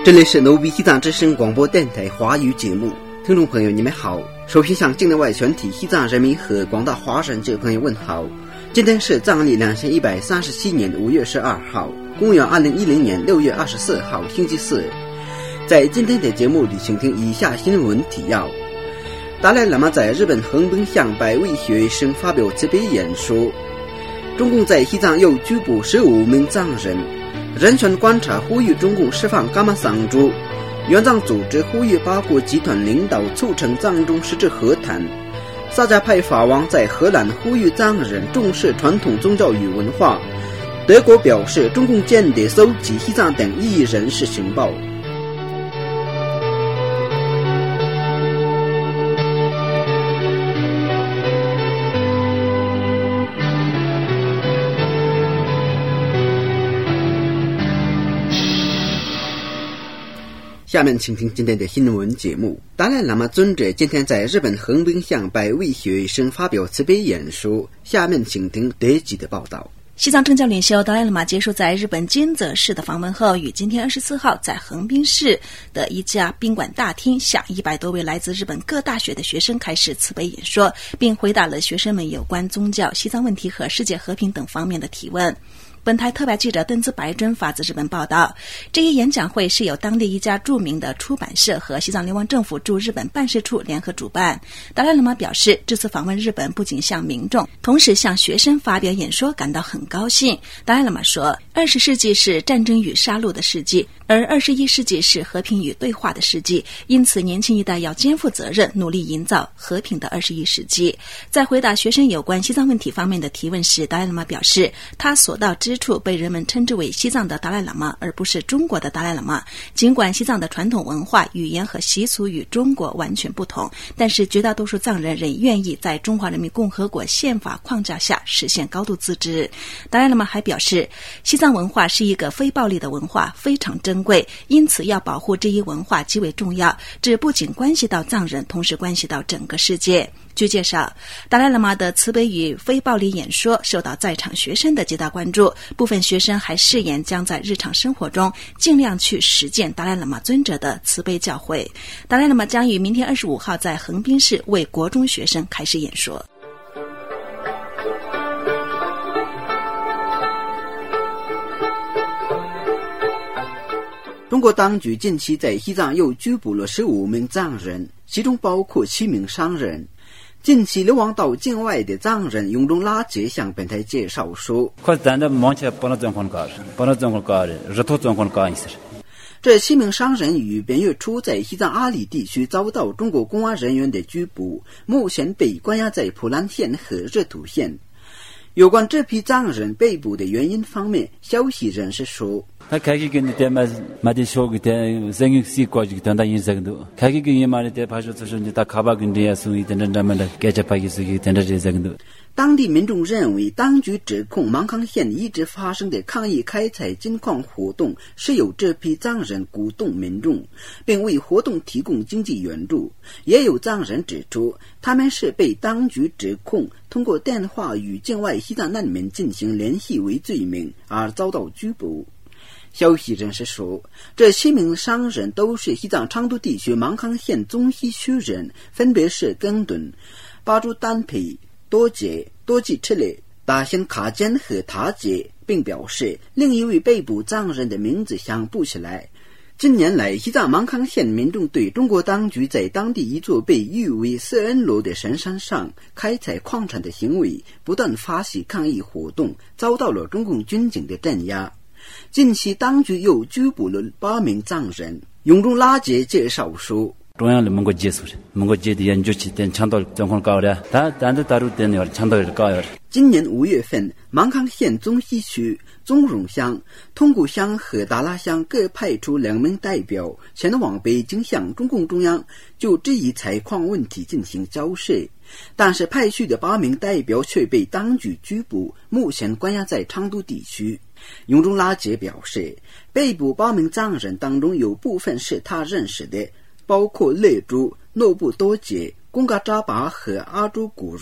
这里是奴比西藏之声广播电台华语节目，听众朋友你们好。首先向境内外全体西藏人民和广大华人这朋友问好。今天是藏历2137年5月12号，公元2010年6月24号，星期四。在今天的节目里，请听以下新闻提要。达赖喇嘛在日本横滨向100位学生发表慈悲演说。中共在西藏又拘捕15名藏人。人权观察呼吁中共释放噶玛桑珠。援藏组织呼吁8国集团领导促成藏中实质和谈。萨迦派法王在荷兰呼吁藏人重视传统宗教与文化。德国表示中共间谍搜集西藏等异议人士情报。下面请听今天的新闻节目。达赖喇嘛尊者今天在日本横滨向100位学生发表慈悲演说。下面请听德籍的报道。 西藏政教领袖达赖喇嘛结束在日本金泽市的访问后，于今天24号在横滨市的一家宾馆大厅向100多位来自日本各大学的学生开始慈悲演说，并回答了学生们有关宗教、西藏问题和世界和平等方面的提问。本台特派记者敦兹白真发自日本报道，这一演讲会是由当地一家著名的出版社和西藏流亡政府驻日本办事处联合主办。达赖喇嘛表示，这次访问日本不仅向民众，同时向学生发表演说感到很高兴。达赖喇嘛说，20世纪是战争与杀戮的世纪，而21世纪是和平与对话的世纪，因此年轻一代要肩负责任，努力营造和平的21世纪。在回答学生有关西藏问题方面的提问时，达赖喇嘛表示，他所到之处被人们称之为西藏的达赖喇嘛，而不是中国的达赖喇嘛。尽管西藏的传统文化、语言和习俗与中国完全不同，但是绝大多数藏人仍愿意在中华人民共和国宪法框架下实现高度自治。达赖喇嘛还表示，西藏文化是一个非暴力的文化，非常珍贵，因此要保护这一文化极为重要。这不仅关系到藏人，同时关系到整个世界。据介绍，达赖喇嘛的慈悲与非暴力演说受到在场学生的极大关注，部分学生还誓言将在日常生活中尽量去实践达赖喇嘛尊者的慈悲教诲。达赖喇嘛将于明天25号在横滨市为国中学生开始演说。 中国当局近期在西藏又拘捕了15名藏人，其中包括7名商人。近期流亡到境外的藏人永中拉杰向本台介绍说，这7名商人于本月初在西藏阿里地区遭到中国公安人员的拘捕，目前被关押在普兰县和热土县。有关这批藏人被捕的原因方面，消息人士说，当地民众认为当局指控芒康县一直发生的抗议开采金矿活动是由这批藏人鼓动民众，并为活动提供经济援助。也有藏人指出，他们是被当局指控通过电话与境外西藏难民进行联系为罪名而遭到拘捕。消息人士说，这7名商人都是西藏昌都地区芒康县宗西区人，分别是根顿、巴珠丹皮、多杰、多吉赤列、达仙卡坚和塔杰，并表示另一位被捕藏人的名字想不起来。近年来，西藏芒康县民众对中国当局在当地一座被誉为色恩罗的神山上开采矿产的行为不断发起抗议活动，遭到了中共军警的镇压。近期当局又拘捕了8名藏人。永中拉杰介绍说， 中央的蒙古接受蒙古接的研究起点强盗状况高的，但是大陆点的强盗的高的。 今年5月份，芒康县宗西区、宗荣乡、通古乡和达拉乡各派出2名代表前往北京向中共中央就这一采矿问题进行交涉，但是派去的8名代表却被当局拘捕，目前关押在昌都地区。永中拉杰表示，被捕8名藏人当中有部分是他认识的，包括列珠、诺布多杰、贡嘎扎巴和阿朱古如。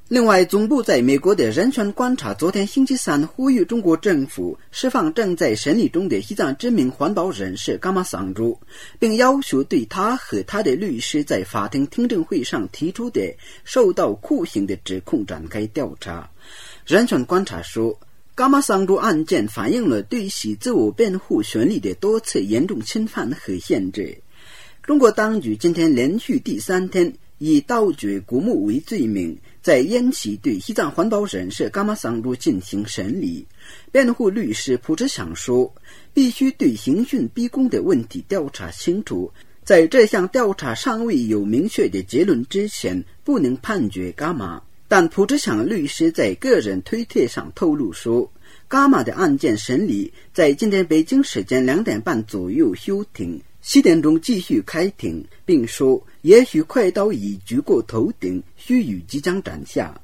另外，总部在美国的人权观察昨天星期三呼吁中国政府释放正在审理中的西藏知名环保人士伽玛桑珠，并要求对他和他的律师在法庭听证会上提出的受到酷刑的指控展开调查。人权观察说，伽玛桑珠案件反映了对其自我辩护权利的多次严重侵犯和限制。中国当局今天连续第3天以盗掘古墓为罪名，在延期对西藏环保人士伽玛桑珠进行审理。辩护律师蒲志祥说，必须对刑讯逼供的问题调查清楚，在这项调查尚未有明确的结论之前，不能判决伽玛。但蒲志祥律师在个人推特上透露说，伽玛的案件审理在今天北京时间2点半左右休庭，7点钟继续开庭，并说也许快刀已举过头顶，须臾即将斩下。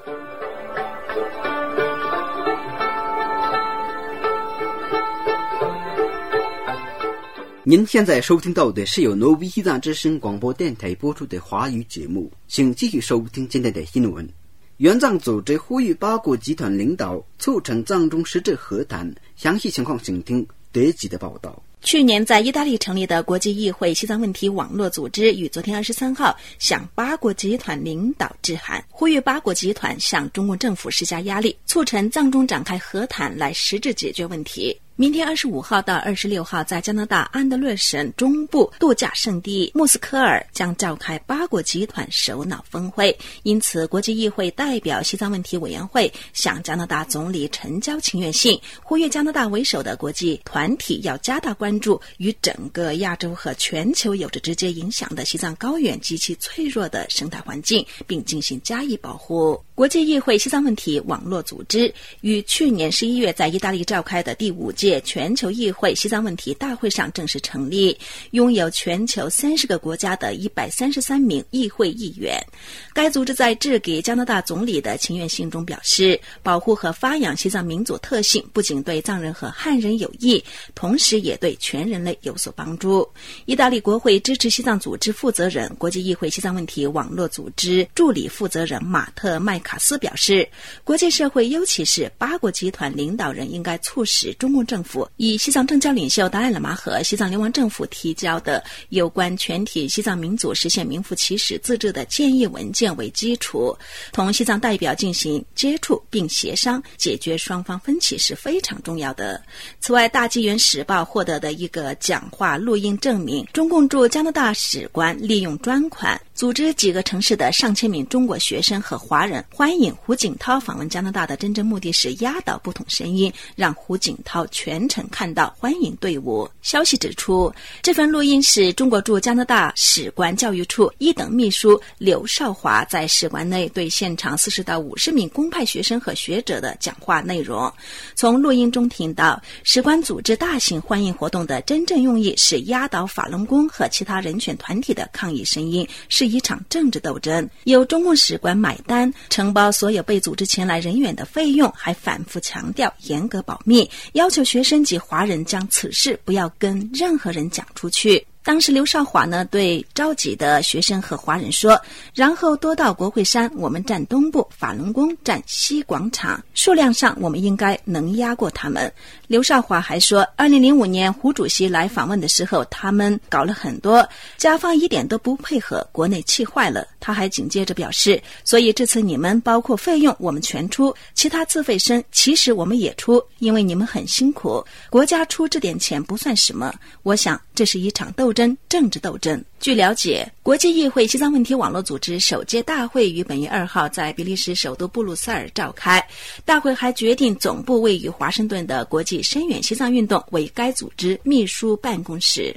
您现在收听到的是由挪威西藏之声广播电台播出的华语节目，请继续收听今天的新闻。援藏组织呼吁8国集团领导促成藏中实质和谈，详细情况请听德吉的报道。 去年在意大利成立的国际议会西藏问题网络组织于昨天23号向8国集团领导致函，呼吁8国集团向中共政府施加压力，促成藏中展开和谈来实质解决问题。明天25号到26号在加拿大安德略省中部度假胜地穆斯科尔将召开8国集团首脑峰会，因此国际议会代表西藏问题委员会向加拿大总理呈交请愿信，呼吁加拿大为首的国际团体要加大关注与整个亚洲和全球有着直接影响的西藏高原及其脆弱的生态环境，并进行加以保护。国际议会西藏问题网络组织于去年11月在意大利召开的第5届全球议会西藏问题大会上正式成立，拥有全球30个国家的133名议会议员。该组织在致给加拿大总理的请愿信中表示，保护和发扬西藏民族特性不仅对藏人和汉人有益，同时也对全人类有所帮助。意大利国会支持西藏组织负责人、国际议会西藏问题网络组织助理负责人马特麦卡斯表示，国际社会尤其是8国集团领导人应该促使中共政府以西藏政教领袖达赖喇嘛和西藏流亡政府提交的有关全体西藏民族实现名副其实自治的建议文件为基础，同西藏代表进行接触并协商，解决双方分歧是非常重要的。此外，大纪元时报获得的一个讲话录音证明，中共驻加拿大使馆利用专款组织几个城市的上千名中国学生和华人欢迎胡锦涛访问加拿大的真正目的是压倒不同声音，让胡锦涛全程看到欢迎队伍。消息指出，这份录音是中国驻加拿大使馆教育处1等秘书刘少华在使馆内对现场40到50名公派学生和学者的讲话内容。从录音中听到，使馆组织大型欢迎活动的真正用意是压倒法轮功和其他人权团体的抗议声音，是一场政治斗争，由中共使馆买单，承包所有被组织前来人员的费用，还反复强调严格保密，要求学生及华人将此事不要跟任何人讲出去。当时刘少华呢对召集的学生和华人说，然后多到国会山，我们站东部，法轮功站西广场，数量上我们应该能压过他们。刘少华还说，2005年胡主席来访问的时候，他们搞了很多，家方一点都不配合，国内气坏了。他还紧接着表示，所以这次你们包括费用我们全出，其他自费生其实我们也出，因为你们很辛苦，国家出这点钱不算什么。我想这是一场斗争，政治斗争。据了解，国际议会西藏问题网络组织首届大会于本月2号在比利时首都布鲁塞尔召开，大会还决定总部位于华盛顿的国际深远西藏运动为该组织秘书办公室。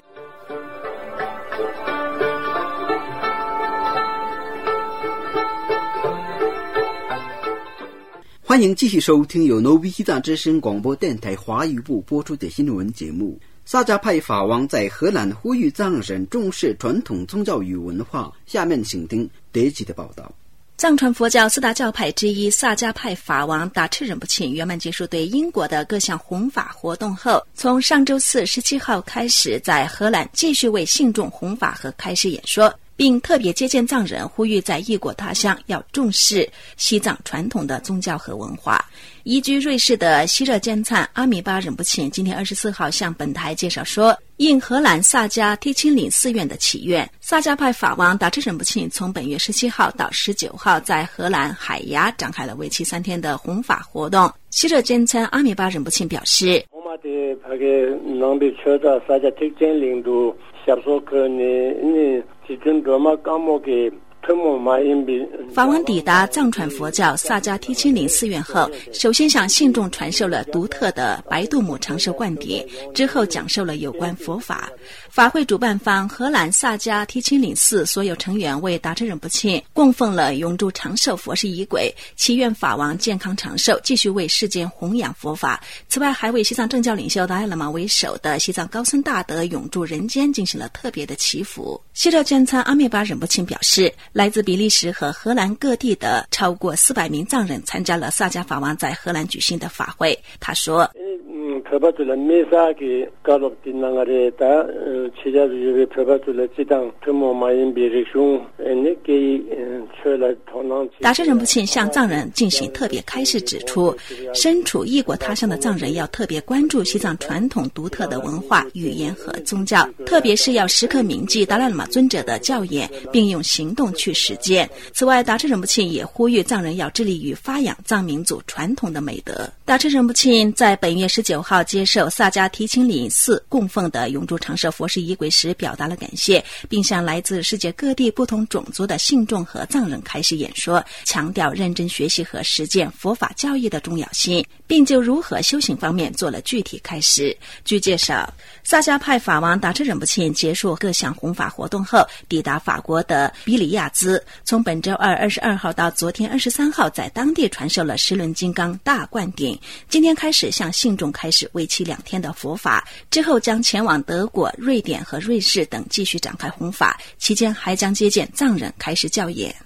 欢迎继续收听由挪威西藏之声广播电台华语部播出的新闻节目。萨迦派法王在荷兰呼吁藏人重视传统宗教与文化。下面请听德吉的报道。 藏传佛教4大教派之一萨迦派法王达赤仁波切圆满结束对英国的各项弘法活动后，从上周四17号开始在荷兰继续为信众弘法和开示演说。 并特别接见藏人，呼吁在异国他乡要重视西藏传统的宗教和文化。移居瑞士的西热坚灿阿米巴仁波切今天24号向本台介绍说，应荷兰萨迦提钦岭寺院的祈愿，萨迦派法王达智仁波切从本月17号到19号在荷兰海牙展开了为期3天的弘法活动。西热坚灿阿米巴仁波切表示，法王抵达藏传佛教萨迦提钦岭寺院后，首先向信众传授了独特的白度母长寿灌顶，之后讲授了有关佛法。法会主办方荷兰萨迦提钦岭寺所有成员为达智仁波切供奉了永驻长寿佛事仪轨，祈愿法王健康长寿，继续为世间弘扬佛法。此外，还为西藏政教领袖达赖喇嘛为首的西藏高僧大德永驻人间进行了特别的祈福。西热坚灿阿米巴仁波切表示，来自比利时和荷兰各地的超过400名藏人参加了萨迦法王在荷兰举行的法会。他说，达智仁波切向藏人进行特别开示，指出身处异国他乡的藏人要特别关注西藏传统独特的文化、语言和宗教，特别是要时刻铭记达赖喇嘛尊者的教言，并用行动去实践。此外，达智仁波切也呼吁藏人要致力于发扬藏民族传统的美德。达智仁波切在本月19号接受萨迦提钦岭寺供奉的永驻长寿佛事仪轨时表达了感谢，并向来自世界各地不同种族的信众和藏人开始演说，强调认真学习和实践佛法教义的重要性，并就如何修行方面做了具体开示。据介绍，萨迦派法王达智仁波切结束各项弘法活动后，抵达法国的比里亚兹，从本周二22号到昨天23号在当地传授了10轮金刚大灌顶，今天开始向信众开始为期2天的佛法，之后将前往德国、瑞典和瑞士等继续展开弘法，期间还将接见藏人开始教演。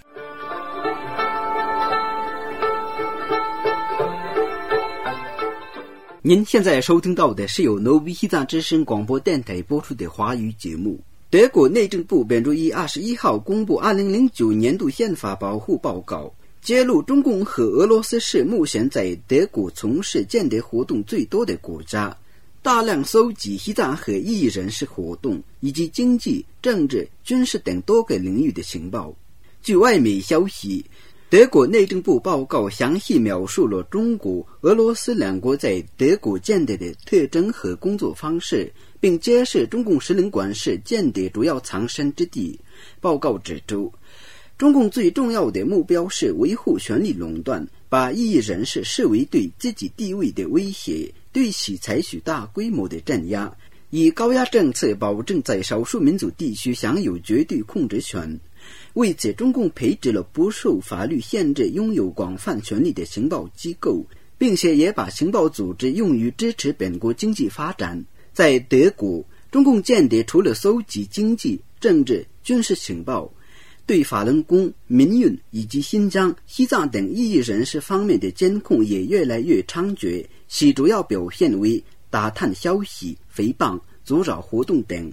您现在收听到的是由 Novi 西藏之声广播电台播出的华语节目。德国内政部本周一21号公布2009年度宪法保护报告，揭露中共和俄罗斯是目前在德国从事间谍活动最多的国家，大量搜集西藏和异议人士活动以及经济、政治、军事等多个领域的情报。据外媒消息，德国内政部报告详细描述了中国、俄罗斯两国在德国间谍的特征和工作方式，并揭示中共使领馆是间谍主要藏身之地。报告指出，中共最重要的目标是维护权力垄断，把异议人士视为对自己地位的威胁，对其采取大规模的镇压，以高压政策保证在少数民族地区享有绝对控制权。为此，中共配置了不受法律限制、拥有广泛权力的情报机构，并且也把情报组织用于支持本国经济发展。在德国，中共间谍除了搜集经济、政治、军事情报，对法轮功、民运以及新疆、西藏等异议人士方面的监控也越来越猖獗，其主要表现为打探消息、诽谤、阻扰活动等。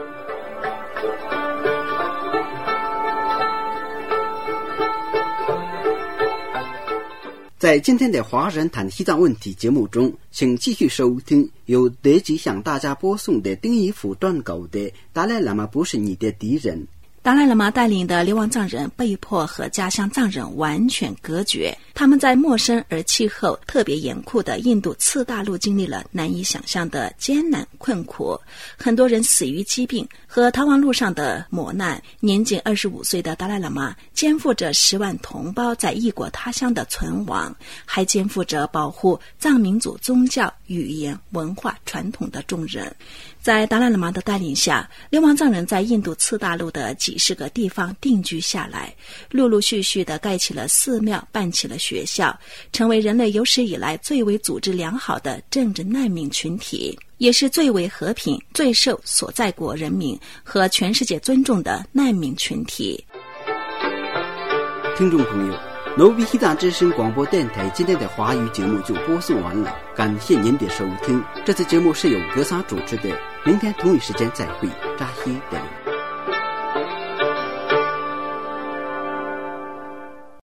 在今天的华人谈西藏问题节目中，请继续收听由德吉向大家播送的丁一甫撰稿的达赖喇嘛不是你的敌人。 达赖喇嘛带领的流亡藏人被迫和家乡藏人完全隔绝，他们在陌生而气候特别严酷的印度次大陆经历了难以想象的艰难困苦，很多人死于疾病和逃亡路上的磨难。年仅25岁的达赖喇嘛肩负着10万同胞在异国他乡的存亡，还肩负着保护藏民族宗教、语言、文化传统的重任。在达赖喇嘛的带领下，流亡藏人在印度次大陆的几十个地方定居下来，陆陆续续地盖起了寺庙，办起了学校，成为人类有史以来最为组织良好的政治难民群体，也是最为和平、最受所在国人民和全世界尊重的难民群体。 听众朋友，Novi 西藏之声广播电台今天的华语节目就播送完了，感谢您的收听。这次节目是由格桑主持的，明天同一时间再会，扎西德林。